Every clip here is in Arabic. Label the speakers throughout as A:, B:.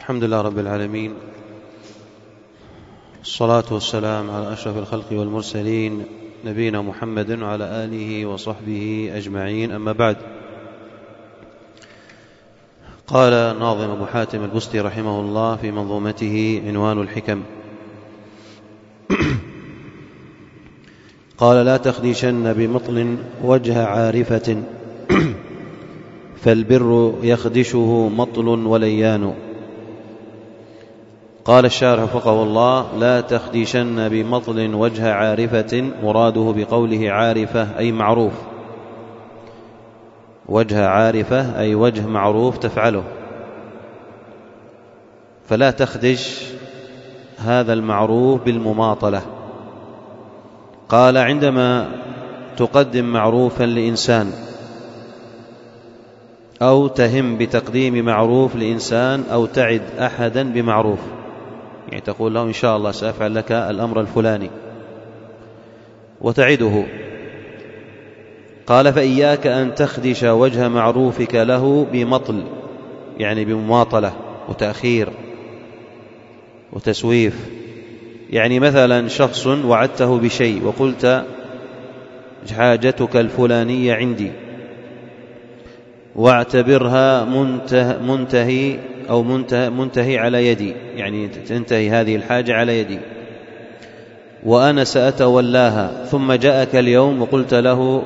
A: الحمد لله رب العالمين، الصلاة والسلام على أشرف الخلق والمرسلين نبينا محمد وعلى آله وصحبه أجمعين، أما بعد. قال ناظم أبو حاتم البستي رحمه الله في منظومته عنوان الحكم: قال: لا تخدشن بمطل وجه عارفة فالبر يخدشه مطل وليان. قال الشارح وفقه الله: لا تخدشن بمطل وجه عارفة، مراده بقوله عارفة أي معروف، وجه عارفة أي وجه معروف تفعله، فلا تخدش هذا المعروف بالمماطلة. قال: عندما تقدم معروفا لإنسان أو تهم بتقديم معروف لإنسان أو تعد أحدا بمعروف، يعني تقول له إن شاء الله سأفعل لك الأمر الفلاني وتعده، قال: فإياك أن تخدش وجه معروفك له بمطل، يعني بمماطلة وتأخير وتسويف. يعني مثلا شخص وعدته بشيء وقلت: حاجتك الفلانية عندي، واعتبرها منتهي أو منتهي على يدي، يعني تنتهي هذه الحاجة على يدي، وأنا سأتولاها، ثم جاءك اليوم وقلت له: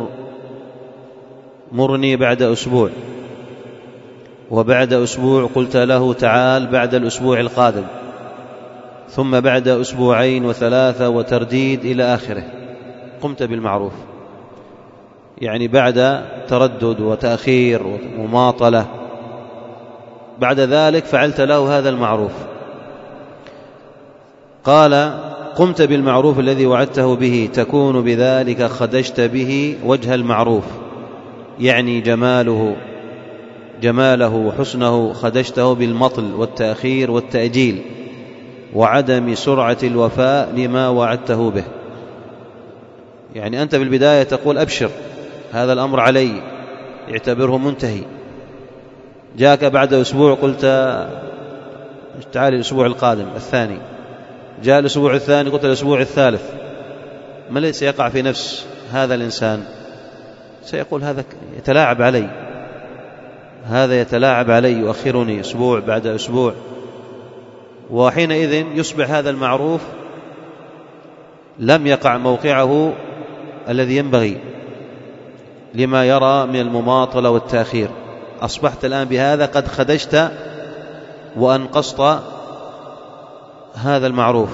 A: مرني بعد أسبوع، وبعد أسبوع قلت له: تعال بعد الأسبوع القادم، ثم بعد أسبوعين وثلاثة وترديد إلى آخره، قمت بالمعروف. يعني بعد تردد وتأخير ومماطلة، بعد ذلك فعلت له هذا المعروف. قال: قمت بالمعروف الذي وعدته به، تكون بذلك خدشت به وجه المعروف، يعني جماله وحسنه خدشته بالمطل والتأخير والتأجيل وعدم سرعة الوفاء لما وعدته به. يعني أنت بالبداية تقول: أبشر، هذا الأمر علي، اعتبره منتهي. جاءك بعد أسبوع قلت: تعال الأسبوع القادم الثاني، جاء الأسبوع الثاني قلت الأسبوع الثالث. ما الذي سيقع في نفس هذا الإنسان؟ سيقول: هذا يتلاعب علي، هذا يتلاعب علي، يؤخرني أسبوع بعد أسبوع. وحينئذ يصبح هذا المعروف لم يقع موقعه الذي ينبغي لما يرى من المماطلة والتأخير. أصبحت الآن بهذا قد خدشت وأنقصت هذا المعروف.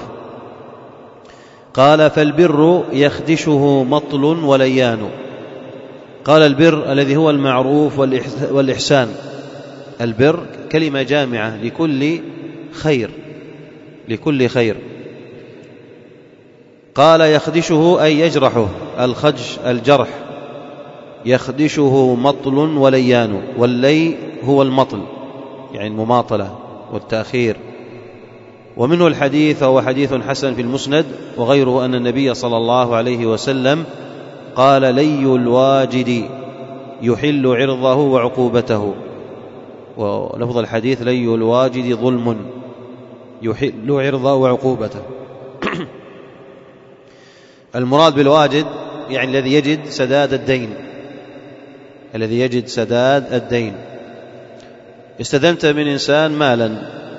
A: قال: فالبر يخدشه مطل وليان. قال: البر الذي هو المعروف والإحسان. البر كلمة جامعة لكل خير. قال: يخدشه أي يجرحه، الخدش الجرح، يخدشه مطل وليان. واللي هو المطل، يعني المماطلة والتأخير. ومنه الحديث، وهو حديث حسن في المسند وغيره، أن النبي صلى الله عليه وسلم قال: لي الواجد يحل عرضه وعقوبته. ولفظ الحديث: لي الواجد ظلم يحل عرضه وعقوبته. المراد بالواجد يعني الذي يجد سداد الدين. استدنت من إنسان مالا،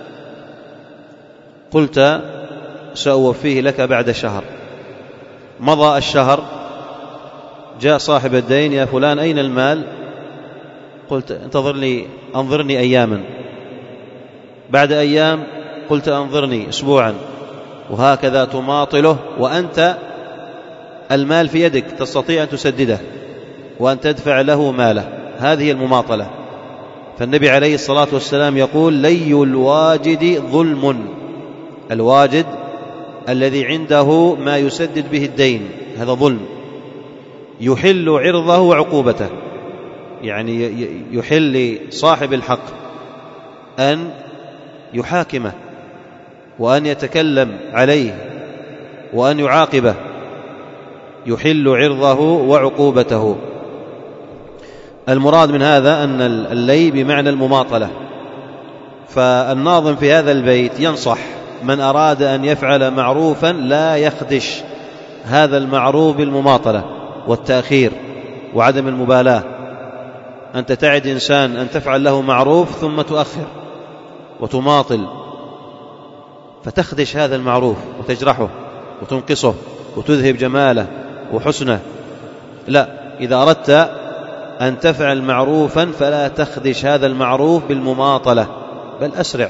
A: قلت: سأوفيه لك بعد شهر. مضى الشهر، جاء صاحب الدين: يا فلان أين المال؟ قلت: أنظرني أياما. بعد أيام قلت: أنظرني أسبوعا. وهكذا تماطله، وأنت المال في يدك، تستطيع أن تسدده وأن تدفع له ماله. هذه المماطلة. فالنبي عليه الصلاة والسلام يقول: لي الواجد ظلم. الواجد الذي عنده ما يسدد به الدين، هذا ظلم. يحل عرضه وعقوبته، يعني يحل صاحب الحق أن يحاكمه وأن يتكلم عليه وأن يعاقبه. يحل عرضه وعقوبته. المراد من هذا أن اللي بمعنى المماطلة، فالناظم في هذا البيت ينصح من أراد أن يفعل معروفا لا يخدش هذا المعروف بالمماطلة والتأخير وعدم المبالاة. أنت تعد إنسان أن تفعل له معروف ثم تؤخر وتماطل فتخدش هذا المعروف وتجرحه وتنقصه وتذهب جماله وحسنه. لا، إذا أردت أن تفعل معروفا فلا تخدش هذا المعروف بالمماطلة، بل أسرع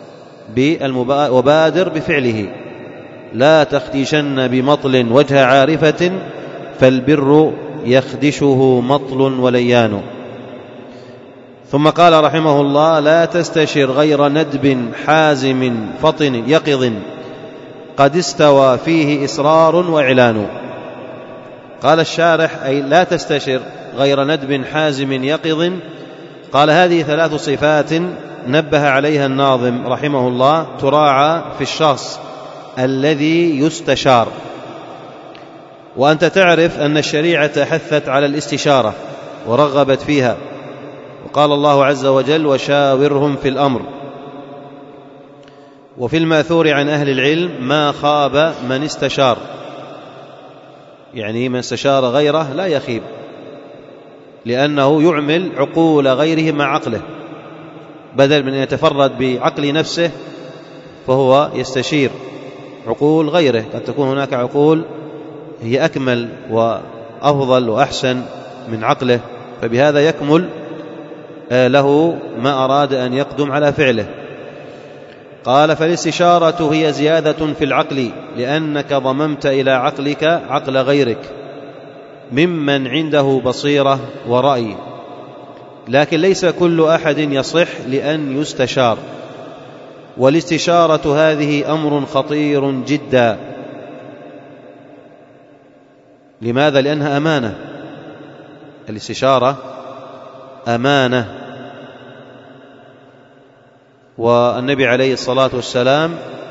A: وبادر بفعله. لا تخدشن بمطل وجه عارفة فالبر يخدشه مطل وليان. ثم قال رحمه الله: لا تستشر غير ندب حازم فطن يقظ قد استوى فيه إصرار وإعلان. قال الشارح: أي لا تستشر غير ندب حازم يقظ. قال: هذه 3 صفات نبه عليها الناظم رحمه الله تراعى في الشخص الذي يستشار. وأنت تعرف أن الشريعة حثت على الاستشارة ورغبت فيها، وقال الله عز وجل: وشاورهم في الأمر. وفي الماثور عن أهل العلم: ما خاب من استشار، يعني من استشار غيره لا يخيب، لأنه يعمل عقول غيره مع عقله، بدل من أن يتفرد بعقل نفسه فهو يستشير عقول غيره. قد تكون هناك عقول هي أكمل وأفضل وأحسن من عقله، فبهذا يكمل له ما أراد أن يقدم على فعله. قال: فالاستشارة هي زيادة في العقل، لأنك ضممت إلى عقلك عقل غيرك ممن عنده بصيرة ورأي، لكن ليس كل أحد يصح لأن يستشار. والاستشارة هذه أمر خطير جدا. لماذا؟ لأنها أمانة. الاستشارة أمانة، والنبي عليه الصلاة والسلام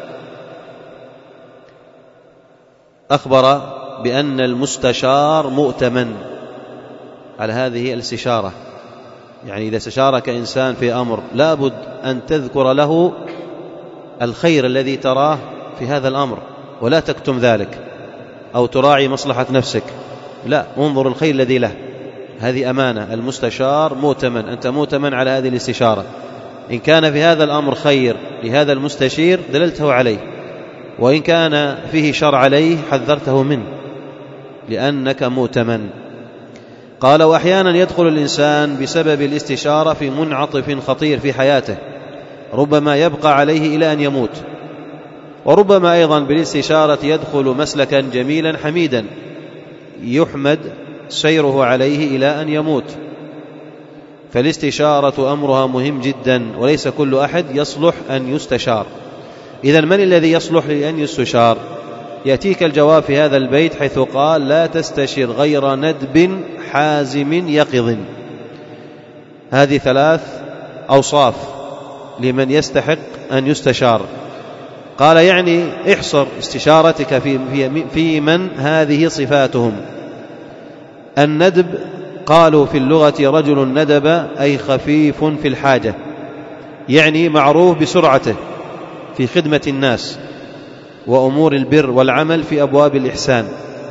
A: أخبر بأن المستشار مؤتمن على هذه الاستشارة. يعني إذا استشارك إنسان في أمر لابد أن تذكر له الخير الذي تراه في هذا الأمر، ولا تكتم ذلك أو تراعي مصلحة نفسك، لا، انظر الخير الذي له. هذه أمانة. المستشار مؤتمن، أنت مؤتمن على هذه الاستشارة. إن كان في هذا الأمر خير لهذا المستشير دللته عليه، وإن كان فيه شر عليه حذرته منه، لأنك مؤتمن. قال: وأحيانا يدخل الإنسان بسبب الاستشارة في منعطف خطير في حياته، ربما يبقى عليه إلى أن يموت، وربما أيضا بالاستشارة يدخل مسلكا جميلا حميدا يحمد سيره عليه إلى أن يموت. فالاستشارة أمرها مهم جدا، وليس كل أحد يصلح أن يستشار. إذن من الذي يصلح لأن يستشار؟ يأتيك الجواب في هذا البيت حيث قال: لا تستشر غير ندب حازم يقظ. هذه 3 أوصاف لمن يستحق أن يستشار. قال: يعني احصر استشارتك في من هذه صفاتهم. الندب قالوا في اللغة رجل ندب، أي خفيف في الحاجة، يعني معروف بسرعته في خدمة الناس وأمور البر والعمل في أبواب الإحسان،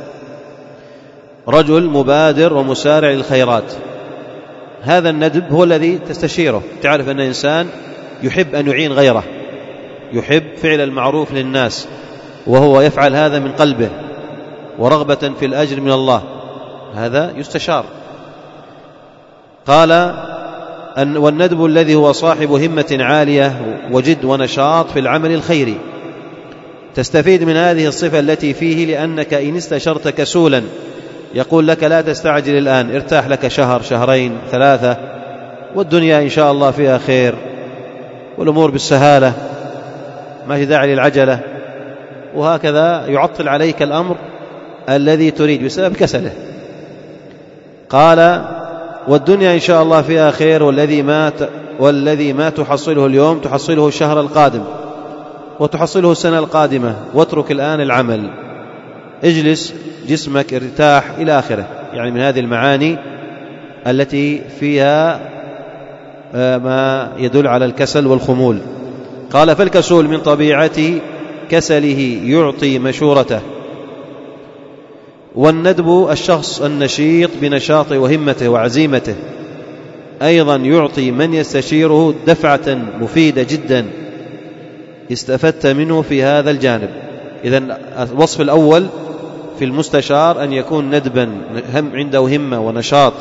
A: رجل مبادر ومسارع للخيرات. هذا الندب هو الذي تستشيره. تعرف أن إنسان يحب أن يعين غيره، يحب فعل المعروف للناس، وهو يفعل هذا من قلبه ورغبة في الأجر من الله، هذا يستشار. قال: والندب الذي هو صاحب همة عالية وجد ونشاط في العمل الخيري. تستفيد من هذه الصفة التي فيه، لأنك إن استشرت كسولا يقول لك: لا تستعجل الآن، ارتاح لك شهر شهرين 3، والدنيا إن شاء الله فيها خير والأمور بالسهالة، ما في داعي للعجلة، وهكذا يعطل عليك الأمر الذي تريد بسبب كسله. قال: والدنيا إن شاء الله فيها خير، والذي ما تحصله اليوم تحصله الشهر القادم وتحصله السنة القادمة، واترك الآن العمل، اجلس جسمك، ارتاح، إلى آخره. يعني من هذه المعاني التي فيها ما يدل على الكسل والخمول. قال فالكسول من طبيعة كسله يعطي مشورته، والندب الشخص النشيط بنشاطه وهمته وعزيمته أيضا يعطي من يستشيره دفعة مفيدة جدا استفدت منه في هذا الجانب. إذن الوصف الأول في المستشار أن يكون ندبا عنده همة ونشاط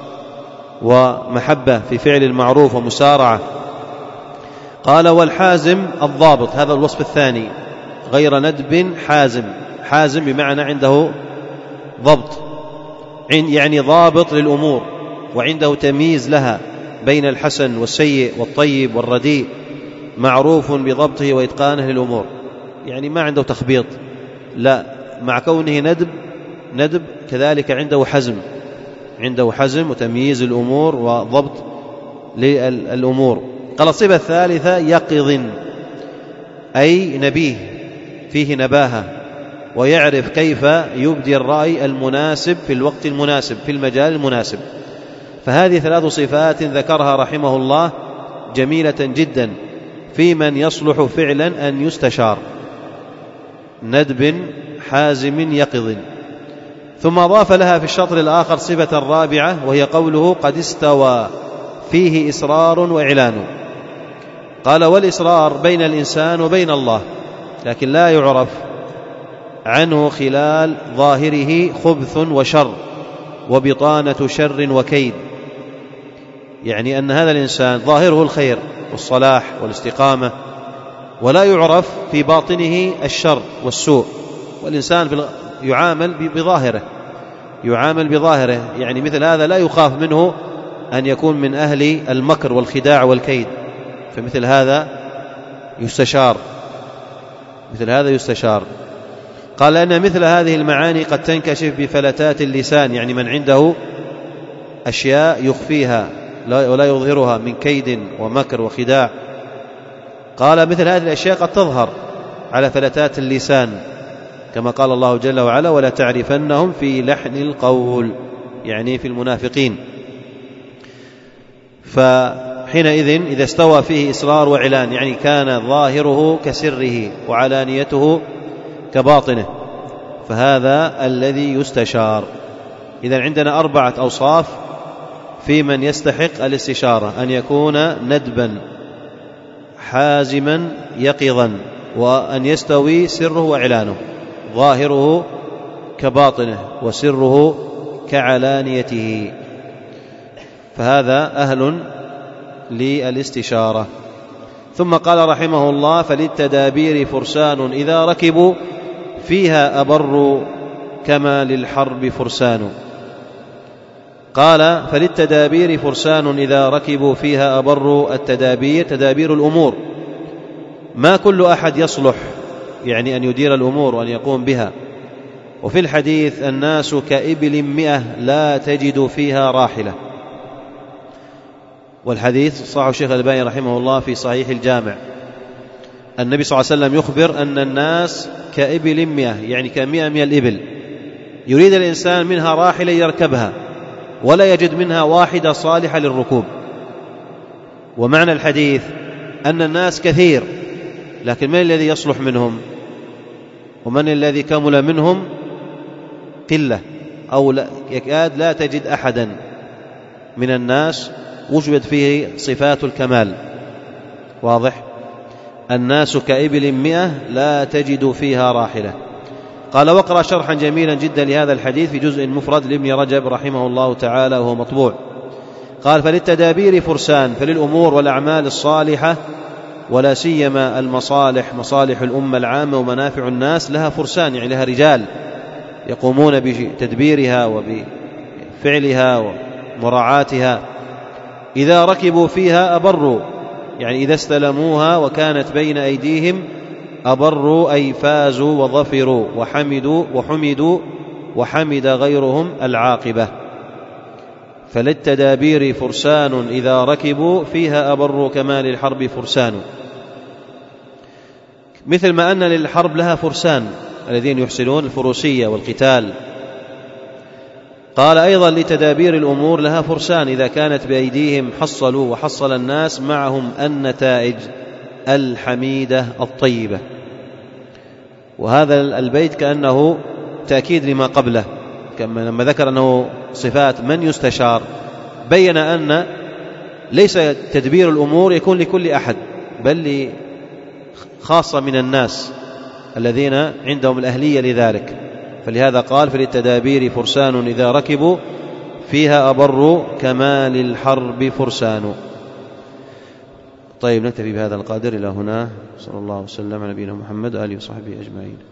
A: ومحبة في فعل المعروف ومسارعة. قال والحازم الضابط، هذا الوصف الثاني، غير ندب حازم. حازم بمعنى عنده ضبط، يعني ضابط للأمور وعنده تمييز لها بين الحسن والسيء والطيب والرديء، معروف بضبطه وإتقانه للأمور، يعني ما عنده تخبيط، لا، مع كونه ندب كذلك عنده حزم وتمييز الأمور وضبط للأمور. قال الصفة الثالثة يقظ، أي نبيه فيه نباهة ويعرف كيف يبدي الرأي المناسب في الوقت المناسب في المجال المناسب. فهذه 3 صفات ذكرها رحمه الله جميلة جدا في من يصلح فعلا أن يستشار: ندب حازم يقظ. ثم أضاف لها في الشطر الآخر صفة رابعة وهي قوله قد استوى، فيه إصرار وإعلان. قال والإصرار بين الإنسان وبين الله، لكن لا يعرف عنه خلال ظاهره خبث وشر وبطانة شر وكيد، يعني أن هذا الإنسان ظاهره الخير والصلاح والاستقامة، ولا يعرف في باطنه الشر والسوء. والإنسان يعامل بظاهره، يعني مثل هذا لا يخاف منه أن يكون من أهل المكر والخداع والكيد، فمثل هذا يستشار. قال أن مثل هذه المعاني قد تنكشف بفلتات اللسان، يعني من عنده أشياء يخفيها ولا يظهرها من كيد ومكر وخداع. قال مثل هذه الأشياء قد تظهر على فلتات اللسان، كما قال الله جل وعلا ولا تعرفنهم في لحن القول، يعني في المنافقين. فحينئذ إذا استوى فيه إصرار وإعلان، يعني كان ظاهره كسره وعلانيته كباطنه، فهذا الذي يستشار. إذن عندنا 4 أوصاف في من يستحق الاستشارة: أن يكون ندبا حازما يقظا، وأن يستوي سره وإعلانه، ظاهره كباطنه وسره كعلانيته، فهذا أهل للاستشارة. ثم قال رحمه الله فللتدابير فرسان إذا ركبوا فيها أبر كما للحرب فرسان. قال فللتدابير فرسان إذا ركبوا فيها أبر. التدابير تدابير الأمور، ما كل أحد يصلح يعني أن يدير الأمور وأن يقوم بها. وفي الحديث الناس كإبل 100 لا تجد فيها راحلة، والحديث صححه الشيخ الألباني رحمه الله في صحيح الجامع. النبي صلى الله عليه وسلم يخبر أن الناس كإبل 100، يعني ك100 من الإبل، يريد الإنسان منها راحلة يركبها ولا يجد منها واحدة صالحة للركوب. ومعنى الحديث أن الناس كثير، لكن من الذي يصلح منهم ومن الذي كمل منهم قلة، أو يكاد لا تجد أحدا من الناس وجد فيه صفات الكمال. واضح؟ الناس كإبل 100 لا تجد فيها راحلة. قال واقرأ شرحا جميلا جدا لهذا الحديث في جزء مفرد لابن رجب رحمه الله تعالى وهو مطبوع. قال فللتدابير فرسان، فللأمور والأعمال الصالحة ولا سيما المصالح، مصالح الأمة العامة ومنافع الناس، لها فرسان، يعني لها رجال يقومون بتدبيرها وبفعلها ومراعاتها. إذا ركبوا فيها أبروا، يعني إذا استلموها وكانت بين أيديهم أبروا، أي فازوا وظفروا وحمدوا وحمد غيرهم العاقبة. فللتدابير فرسان إذا ركبوا فيها أبروا كما للحرب فرسان، مثل ما أن للحرب لها فرسان الذين يحسنون الفروسية والقتال. قال أيضا لتدابير الأمور لها فرسان، إذا كانت بأيديهم حصلوا وحصل الناس معهم النتائج الحميدة الطيبة. وهذا البيت كأنه تأكيد لما قبله، كما لما ذكر أنه صفات من يستشار بين أن ليس تدبير الأمور يكون لكل أحد، بل خاصة من الناس الذين عندهم الأهلية لذلك. فلهذا قال فللتدابير فرسان إذا ركبوا فيها أبر كما للحرب فرسان. طيب، نكتفي بهذا القدر إلى هنا. صلى الله وسلم على نبينا محمد وآله وصحبه أجمعين.